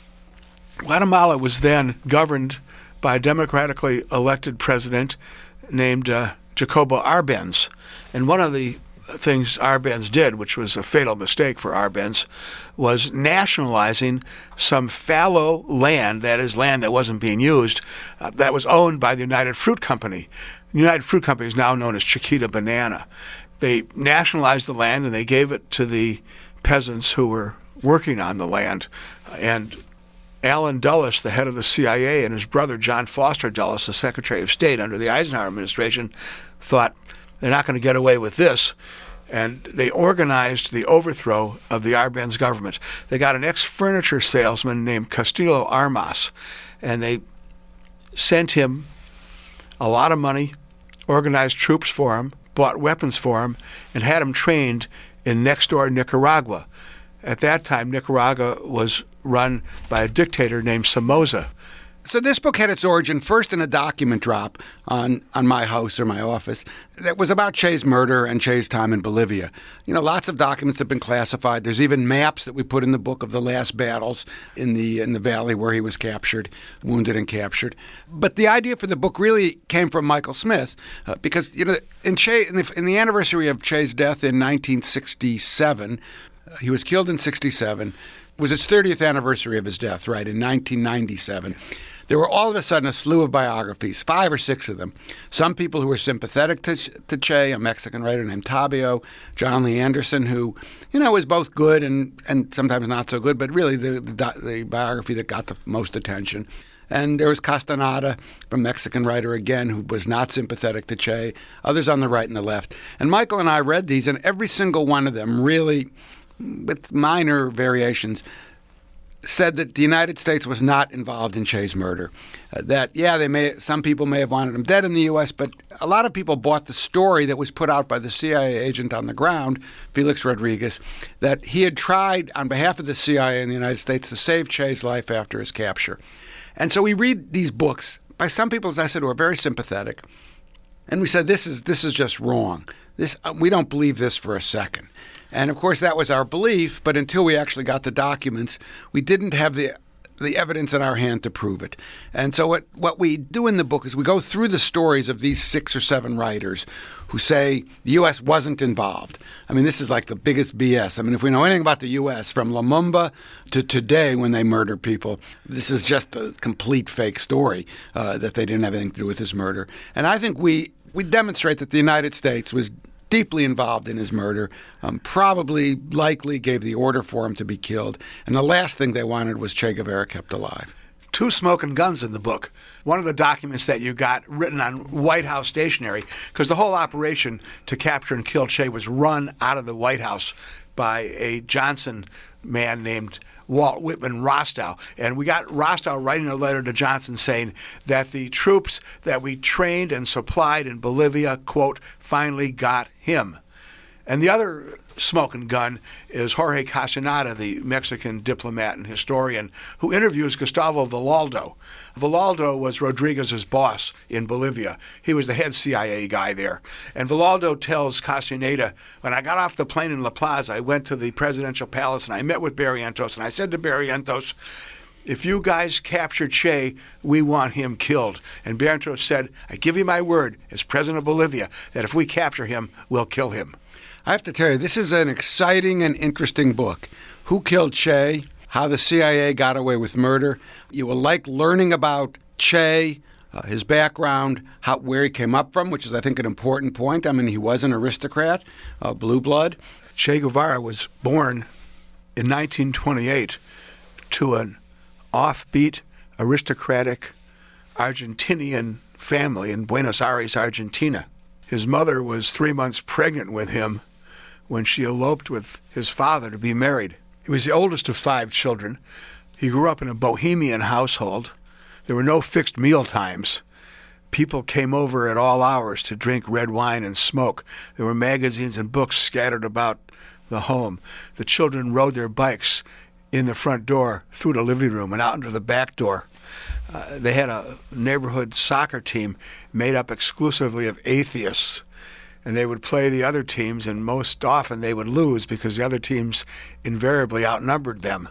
Guatemala was then governed by a democratically elected president named uh, Jacobo Arbenz. And one of the things Arbenz did, which was a fatal mistake for Arbenz, was nationalizing some fallow land, that is land that wasn't being used, uh, that was owned by the United Fruit Company. The United Fruit Company is now known as Chiquita Banana. They nationalized the land and they gave it to the peasants who were working on the land. And Allen Dulles, the head of the C I A, and his brother John Foster Dulles, the Secretary of State under the Eisenhower administration, thought, they're not going to get away with this. And they organized the overthrow of the Arbenz government. They got an ex-furniture salesman named Castillo Armas, and they sent him a lot of money, organized troops for him, bought weapons for him, and had him trained in next-door Nicaragua. At that time, Nicaragua was run by a dictator named Somoza. So this book had its origin first in a document drop on, on my house or my office that was about Che's murder and Che's time in Bolivia. You know, lots of documents have been classified. There's even maps that we put in the book of the last battles in the in the valley where he was captured, wounded and captured. But the idea for the book really came from Michael Smith uh, because, you know, in Che in the, in the anniversary of Che's death in nineteen sixty-seven, uh, he was killed in sixty-seven. It was his thirtieth anniversary of his death, right, in nineteen ninety-seven. There were all of a sudden a slew of biographies, five or six of them. Some people who were sympathetic to, to Che, a Mexican writer named Tabio, John Lee Anderson, who, you know, was both good and, and sometimes not so good, but really the, the, the biography that got the most attention. And there was Castaneda, a Mexican writer again, who was not sympathetic to Che, others on the right and the left. And Michael and I read these, and every single one of them really, with minor variations, said that the United States was not involved in Che's murder. Uh, that, yeah, they may, some people may have wanted him dead in the U S, but a lot of people bought the story that was put out by the C I A agent on the ground, Felix Rodriguez, that he had tried on behalf of the C I A in the United States to save Che's life after his capture. And so we read these books by some people, as I said, who are very sympathetic, and we said, this is this is just wrong. This uh, we don't believe this for a second. And, of course, that was our belief, but until we actually got the documents, we didn't have the the evidence in our hand to prove it. And so what, what we do in the book is we go through the stories of these six or seven writers who say the U S wasn't involved. I mean, this is like the biggest B S. I mean, if we know anything about the U S, from Lumumba to today when they murder people, this is just a complete fake story uh, that they didn't have anything to do with his murder. And I think we, we demonstrate that the United States was deeply involved in his murder, um, probably likely gave the order for him to be killed, and the last thing they wanted was Che Guevara kept alive. two smoking guns in the book. One of the documents that you got written on White House stationery, because the whole operation to capture and kill Che was run out of the White House by a Johnson man named Walt Whitman Rostow. And we got Rostow writing a letter to Johnson saying that the troops that we trained and supplied in Bolivia, quote, finally got him. And the other smoking gun is Jorge Castaneda, the Mexican diplomat and historian, who interviews Gustavo Villaldo. Villaldo was Rodriguez's boss in Bolivia. He was the head C I A guy there. And Villaldo tells Castaneda, when I got off the plane in La Paz, I went to the presidential palace and I met with Barrientos, and I said to Barrientos, if you guys capture Che, we want him killed. And Barrientos said, I give you my word as president of Bolivia that if we capture him, we'll kill him. I have to tell you, this is an exciting and interesting book. Who Killed Che? How the C I A Got Away with Murder. You will like learning about Che, uh, his background, how where he came up from, which is, I think, an important point. I mean, he was an aristocrat, uh, blue blood. Che Guevara was born in nineteen twenty-eight to an offbeat, aristocratic Argentinian family in Buenos Aires, Argentina. His mother was three months pregnant with him when she eloped with his father to be married. He was the oldest of five children. He grew up in a bohemian household. There were no fixed meal times. People came over at all hours to drink red wine and smoke. There were magazines and books scattered about the home. The children rode their bikes in the front door, through the living room, and out into the back door. Uh, they had a neighborhood soccer team made up exclusively of atheists, and they would play the other teams, and most often they would lose because the other teams invariably outnumbered them.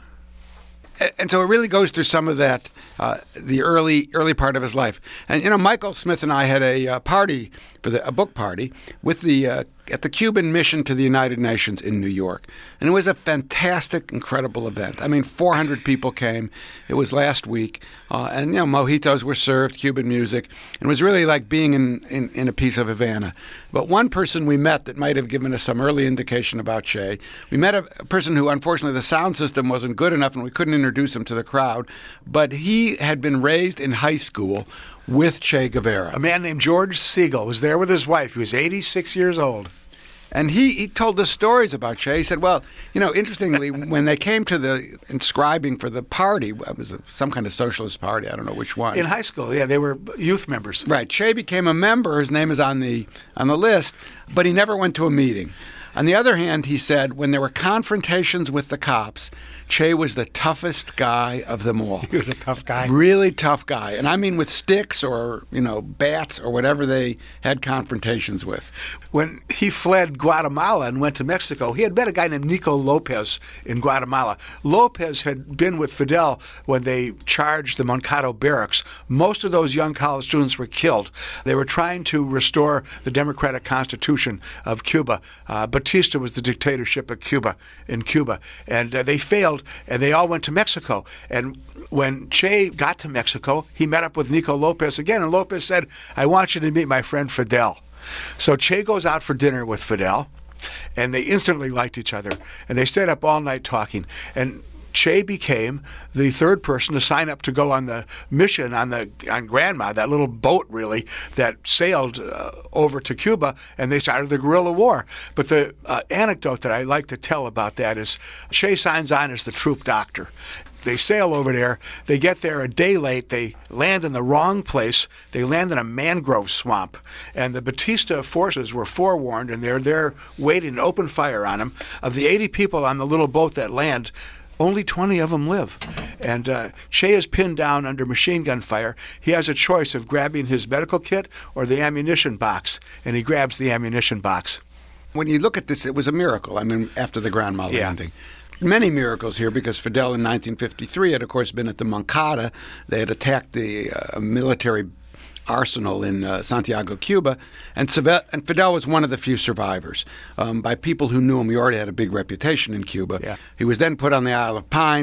And so it really goes through some of that, uh, the early early part of his life. And, you know, Michael Smith and I had a uh, party, for the, a book party, with the uh, at the Cuban mission to the United Nations in New York. And it was a fantastic, incredible event. I mean, four hundred people came. It was last week. Uh, and, you know, mojitos were served, Cuban music. And it was really like being in, in, in a piece of Havana. But one person we met that might have given us some early indication about Che, we met a, a person who, unfortunately, the sound system wasn't good enough and we couldn't introduce him to the crowd. But he had been raised in high school with Che Guevara. A man named George Siegel was there with his wife. He was eighty-six years old. And he, he told us stories about Che. He said, well, you know, interestingly, when they came to the inscribing for the party, it was a, some kind of socialist party, I don't know which one. In high school, yeah, they were youth members. Right. Che became a member. His name is on the on the list, but he never went to a meeting. On the other hand, he said, when there were confrontations with the cops, Che was the toughest guy of them all. He was a tough guy. Really tough guy. And I mean with sticks or, you know, bats or whatever they had confrontations with. When he fled Guatemala and went to Mexico, he had met a guy named Nico Lopez in Guatemala. Lopez had been with Fidel when they charged the Moncado barracks. Most of those young college students were killed. They were trying to restore the democratic constitution of Cuba. Uh, Batista was the dictatorship of Cuba in Cuba. And uh, they failed. And they all went to Mexico. And when Che got to Mexico, he met up with Nico Lopez again. And Lopez said, I want you to meet my friend Fidel. So Che goes out for dinner with Fidel, and they instantly liked each other. And they stayed up all night talking. And Che became the third person to sign up to go on the mission on the on Granma, that little boat really that sailed uh, over to Cuba, and they started the guerrilla war. But the uh, anecdote that I like to tell about that is Che signs on as the troop doctor. They sail over there. They get there a day late. They land in the wrong place. They land in a mangrove swamp. And the Batista forces were forewarned, and they're there waiting to open fire on them. Of the eighty people on the little boat that land, only twenty of them live. And uh, Che is pinned down under machine gun fire. He has a choice of grabbing his medical kit or the ammunition box, and he grabs the ammunition box. When you look at this, it was a miracle. I mean, after the Granma Yeah. landing. Many miracles here because Fidel in nineteen fifty-three had, of course, been at the Moncada. They had attacked the uh, military arsenal in uh, Santiago, Cuba, and, Cive- and Fidel was one of the few survivors. Um, by people who knew him, he already had a big reputation in Cuba. Yeah. He was then put on the Isle of Pines.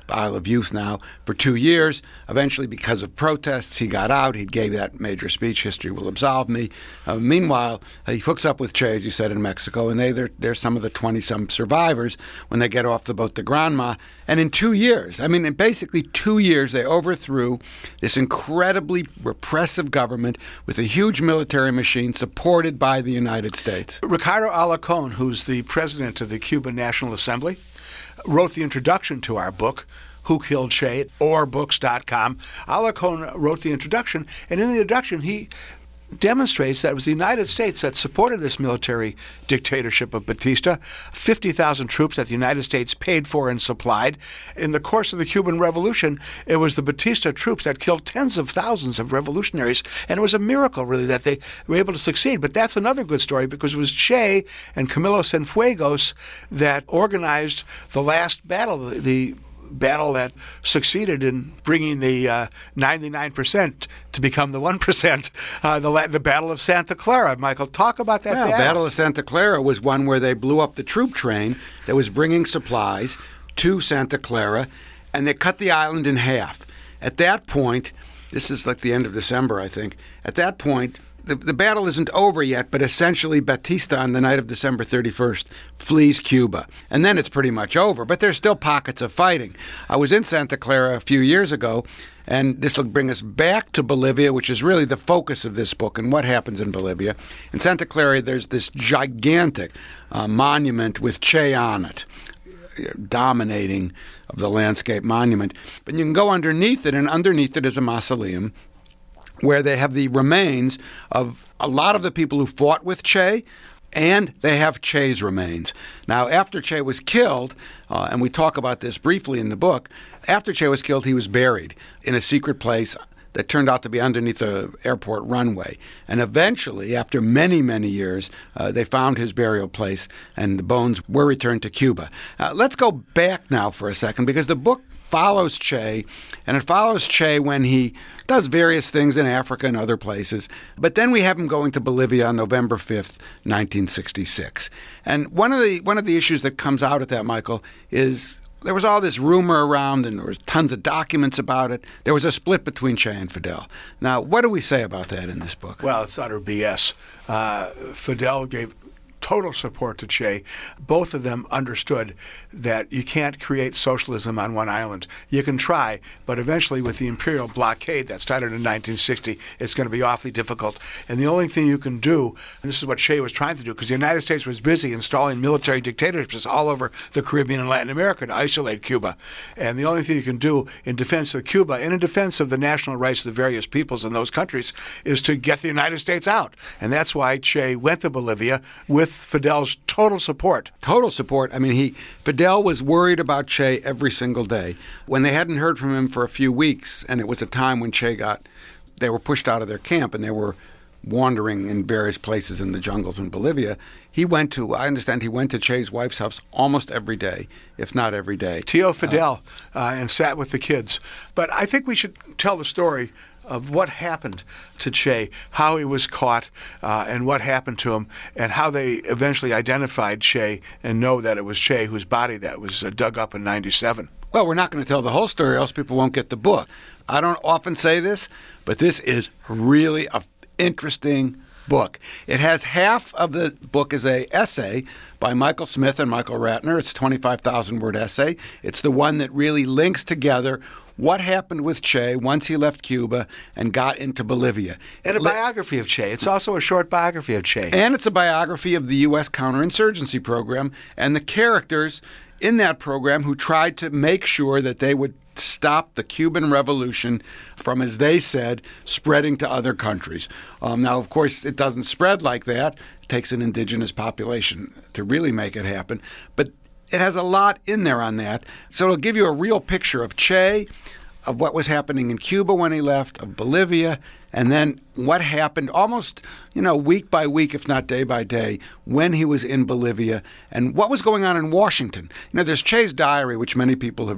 Isle of Youth now for two years. Eventually, because of protests, he got out. He gave that major speech, "History Will Absolve Me." Uh, meanwhile, he hooks up with Che, as you said, in Mexico, and they, they're, they're some of the twenty-some survivors when they get off the boat to Granma. And in two years, I mean, in basically two years, they overthrew this incredibly repressive government with a huge military machine supported by the United States. Ricardo Alarcón, who's the president of the Cuban National Assembly, wrote the introduction to our book, Who Killed Che, at or books dot com. Alarcón wrote the introduction, and in the introduction he demonstrates that it was the United States that supported this military dictatorship of Batista, fifty thousand troops that the United States paid for and supplied. In the course of the Cuban Revolution, it was the Batista troops that killed tens of thousands of revolutionaries, and it was a miracle, really, that they were able to succeed. But that's another good story, because it was Che and Camilo Cienfuegos that organized the last battle, the, the battle that succeeded in bringing the uh, ninety-nine percent to become the one percent, uh, the, the Battle of Santa Clara. Michael, talk about that well, battle. The Battle of Santa Clara was one where they blew up the troop train that was bringing supplies to Santa Clara, and they cut the island in half. At that point, this is like the end of December, I think, at that point, The, the battle isn't over yet, but essentially Batista, on the night of December thirty-first, flees Cuba. And then it's pretty much over, but there's still pockets of fighting. I was in Santa Clara a few years ago, and this will bring us back to Bolivia, which is really the focus of this book and what happens in Bolivia. In Santa Clara, there's this gigantic uh, monument with Che on it, dominating of the landscape monument. But you can go underneath it, and underneath it is a mausoleum where they have the remains of a lot of the people who fought with Che, and they have Che's remains. Now, after Che was killed, uh, and we talk about this briefly in the book, after Che was killed, he was buried in a secret place that turned out to be underneath the airport runway. And eventually, after many, many years, uh, they found his burial place, and the bones were returned to Cuba. Uh, let's go back now for a second, because the book follows Che, and it follows Che when he does various things in Africa and other places. But then we have him going to Bolivia on November fifth, nineteen sixty-six. And one of the one of the issues that comes out at that, Michael, is there was all this rumor around, and there was tons of documents about it. There was a split between Che and Fidel. Now, what do we say about that in this book? Well, it's utter B S. Uh, Fidel gave total support to Che. Both of them understood that you can't create socialism on one island. You can try, but eventually with the imperial blockade that started in nineteen sixty, it's going to be awfully difficult. And the only thing you can do, and this is what Che was trying to do, because the United States was busy installing military dictatorships all over the Caribbean and Latin America to isolate Cuba. And the only thing you can do in defense of Cuba and in defense of the national rights of the various peoples in those countries is to get the United States out. And that's why Che went to Bolivia with Fidel's total support. Total support. I mean, he Fidel was worried about Che every single day. When they hadn't heard from him for a few weeks, and it was a time when Che got, they were pushed out of their camp, and they were wandering in various places in the jungles in Bolivia, he went to, I understand, he went to Che's wife's house almost every day, if not every day. Tio Fidel, uh, uh, and sat with the kids. But I think we should tell the story of what happened to Che, how he was caught, uh, and what happened to him, and how they eventually identified Che and know that it was Che whose body that was uh, dug up in ninety-seven. Well, we're not going to tell the whole story, else people won't get the book. I don't often say this, but this is really an interesting book. It has half of the book is a essay by Michael Smith and Michael Ratner. It's a twenty-five thousand word essay. It's the one that really links together what happened with Che once he left Cuba and got into Bolivia. And a biography of Che. It's also a short biography of Che. And it's a biography of the U S counterinsurgency program and the characters in that program who tried to make sure that they would stop the Cuban Revolution from, as they said, spreading to other countries. Um, now, of course, it doesn't spread like that. It takes an indigenous population to really make it happen. But it has a lot in there on that. So it'll give you a real picture of Che, of what was happening in Cuba when he left, of Bolivia, and then what happened almost, you know, week by week, if not day by day, when he was in Bolivia, and what was going on in Washington. You know, there's Che's diary, which many people have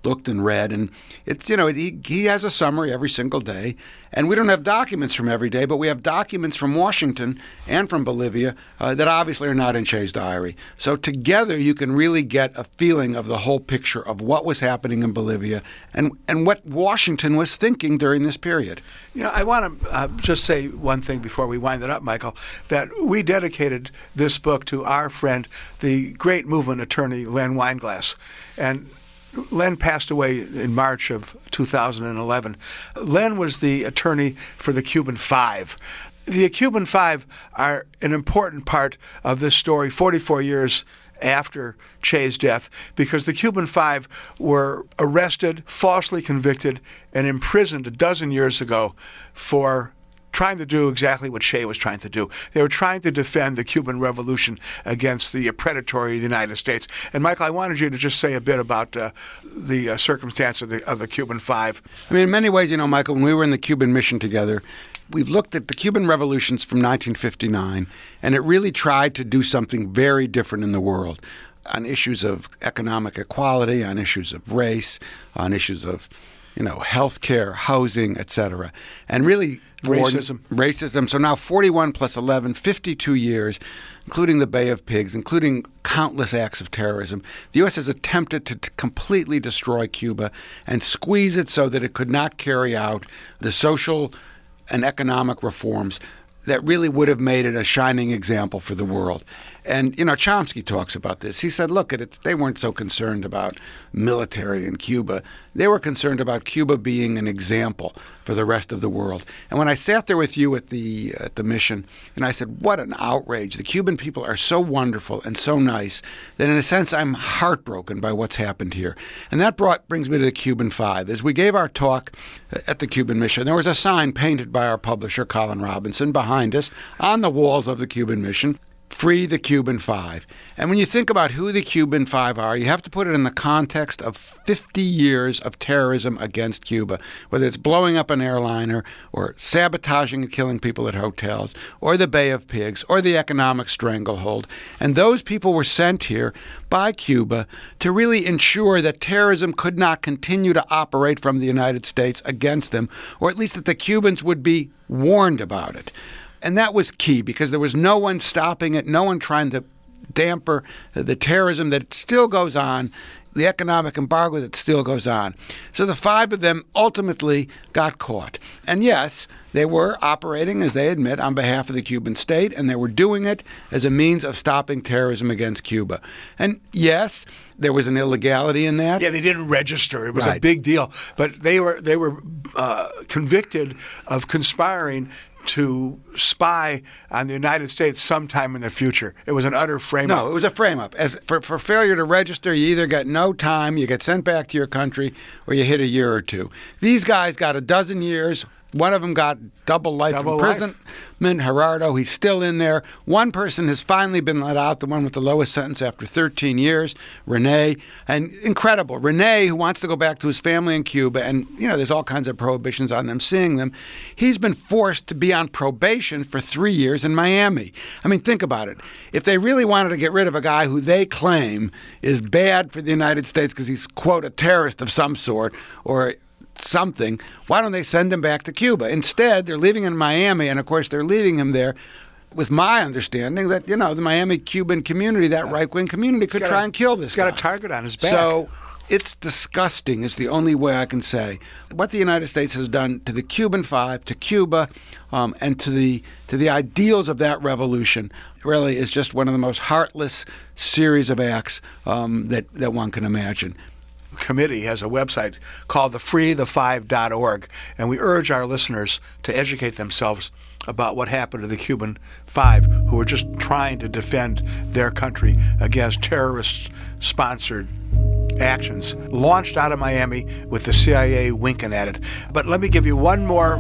looked and read. And it's, you know, he, he has a summary every single day. And we don't have documents from every day, but we have documents from Washington and from Bolivia uh, that obviously are not in Che's diary. So together you can really get a feeling of the whole picture of what was happening in Bolivia and, and what Washington was thinking during this period. You know, I want to uh, just say one thing before we wind it up, Michael, that we dedicated this book to our friend, the great movement attorney, Len Weinglass. And Len passed away in March of two thousand eleven. Len was the attorney for the Cuban Five. The Cuban Five are an important part of this story forty-four years after Che's death, because the Cuban Five were arrested, falsely convicted, and imprisoned a dozen years ago for trying to do exactly what Che was trying to do. They were trying to defend the Cuban Revolution against the predatory United States. And, Michael, I wanted you to just say a bit about uh, the uh, circumstance of the, of the Cuban Five. I mean, in many ways, you know, Michael, when we were in the Cuban mission together, we've looked at the Cuban revolutions from nineteen fifty-nine, and it really tried to do something very different in the world on issues of economic equality, on issues of race, on issues of, you know, health care, housing, et cetera. And really racism. Racism. So now forty-one plus eleven, fifty-two years, including the Bay of Pigs, including countless acts of terrorism. The U S has attempted to t- completely destroy Cuba and squeeze it so that it could not carry out the social and economic reforms that really would have made it a shining example for the world. And, you know, Chomsky talks about this. He said, look, it's, they weren't so concerned about military in Cuba. They were concerned about Cuba being an example for the rest of the world. And when I sat there with you at the at the mission, and I said, what an outrage. The Cuban people are so wonderful and so nice that, in a sense, I'm heartbroken by what's happened here. And that brought brings me to the Cuban Five. As we gave our talk at the Cuban mission, there was a sign painted by our publisher, Colin Robinson, behind us on the walls of the Cuban mission, Free the Cuban Five. And when you think about who the Cuban Five are, you have to put it in the context of fifty years of terrorism against Cuba, whether it's blowing up an airliner or sabotaging and killing people at hotels or the Bay of Pigs or the economic stranglehold. And those people were sent here by Cuba to really ensure that terrorism could not continue to operate from the United States against them, or at least that the Cubans would be warned about it. And that was key, because there was no one stopping it, no one trying to damper the terrorism that still goes on, the economic embargo that still goes on. So the five of them ultimately got caught. And yes, they were operating, as they admit, on behalf of the Cuban state, and they were doing it as a means of stopping terrorism against Cuba. And yes, there was an illegality in that. Yeah, they didn't register. It was Right. a big deal. But they were they were uh, convicted of conspiring to spy on the United States sometime in the future. It was an utter frame-up. No, it was a frame-up. As for, for failure to register, you either get no time, you get sent back to your country, or you hit a year or two. These guys got a dozen years. One of them got double life Double life. imprisonment. Gerardo, he's still in there. One person has finally been let out, the one with the lowest sentence after thirteen years, Rene. And incredible. Rene, who wants to go back to his family in Cuba, and, you know, there's all kinds of prohibitions on them seeing them. He's been forced to be on probation for three years in Miami. I mean, think about it. If they really wanted to get rid of a guy who they claim is bad for the United States because he's, quote, a terrorist of some sort, or something, why don't they send him back to Cuba? Instead, they're leaving him in Miami, and of course they're leaving him there with my understanding that, you know, the Miami Cuban community, that right-wing community, could got try a- and kill this he's got guy. a target on his back. So it's disgusting is the only way I can say. What the United States has done to the Cuban Five, to Cuba, um, and to the to the ideals of that revolution really is just one of the most heartless series of acts um, that, that one can imagine. Committee has a website called the free the five dot org, and we urge our listeners to educate themselves about what happened to the Cuban Five, who were just trying to defend their country against terrorist-sponsored actions launched out of Miami with the C I A winking at it. But let me give you one more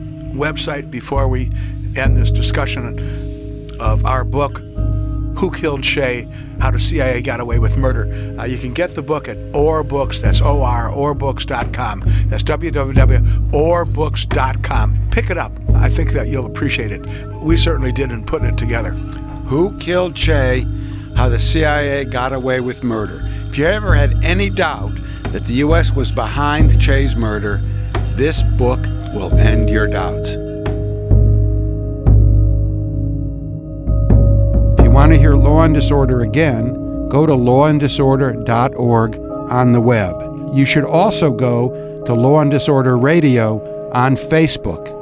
website before we end this discussion of our book, Who Killed Che? How the C I A Got Away with Murder. Uh, you can get the book at Or Books. That's O R, or books dot com. That's w w w dot or books dot com. Pick it up. I think that you'll appreciate it. We certainly did in putting it together. Who Killed Che? How the C I A Got Away with Murder. If you ever had any doubt that the U S was behind Che's murder, this book will end your doubts. If you want to hear Law and Disorder again, go to law and disorder dot org on the web. You should also go to Law and Disorder Radio on Facebook.